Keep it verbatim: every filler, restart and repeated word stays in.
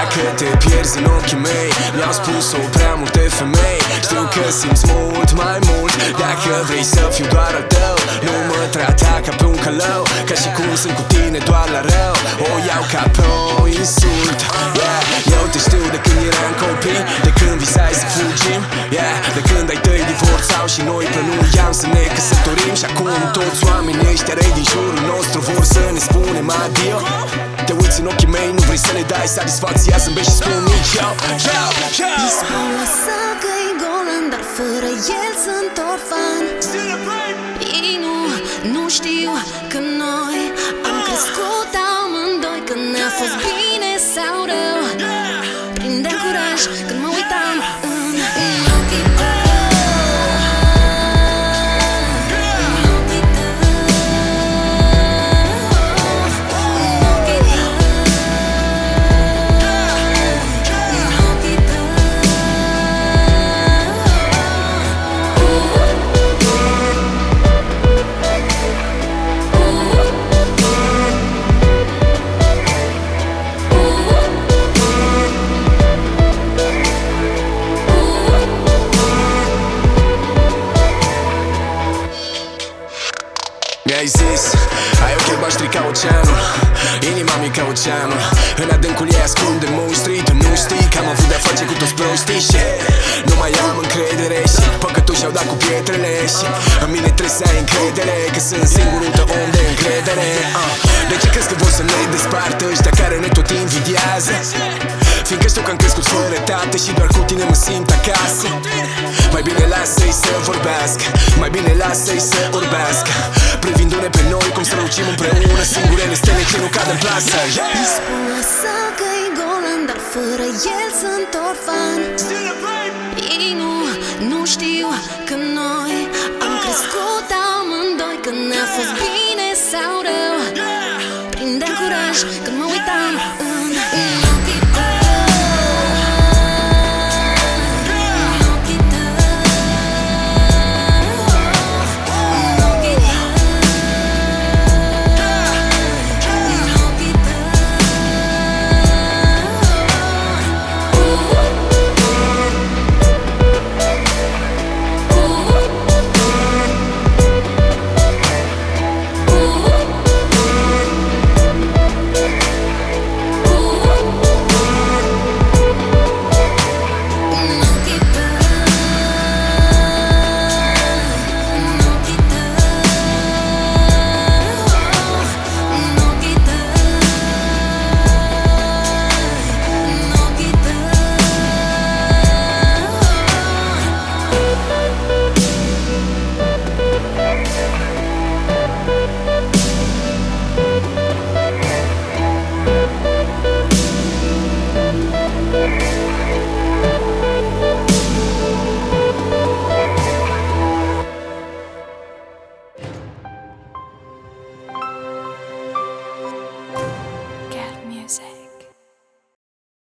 Dacă te pierzi în ochii mei, mi-au spus-o prea multe femei. Știu că simți mult mai mult dacă vrei să fiu doar al tău. Nu mă trata ca pe un călău, ca și cum sunt cu tine doar la rău. O iau ca pe o insult, yeah. Eu te știu de când eram copii, de când visai să fugim, yeah. De când ai tăi divorțau și noi plănuiam să ne căsătorim. Și acum toți oamenii ăștia răi din jurul nostru vor să ne spunem adio. Te uiți în ochii mei, nu vrei să le dai satisfacția, zâmbești și spun nici eu, eu, eu. Îi spun lasă că-i golan, dar fără el sunt orfan. Ei nu, nu știu că noi am crescut amândoi, că ne-a fost bine sau rău. Prindeam curaj când mă uitam în, în ochii tăi. Mi-ai zis, ai ochii albaștri ca oceanul, inima mi ca oceanul. În adâncul ei ascunde monștri. Tu nu știi că am avut de-a face cu toți proștii și nu mai am încredere și păcătoși au dat cu pietrele. Și în mine trebuie să ai încredere, că sunt singurul tău om de încredere. uh. De ce crezi că vor să ne despartă ăștia care ne tot invidiază? Fiindcă știu că am crescut fără tată și doar cu tine mă simt acasă. Mai bine lasă-i să vorbească, mai bine lasă-i să orbească, privindu-ne pe noi cum strălucim împreună, singurele stele ce nu cad în plasă. Îi spun lasă că-i golan, dar fără el sunt orfan. Ei nu, nu știu că noi am crescut amândoi, că ne-a fost bine sau rău.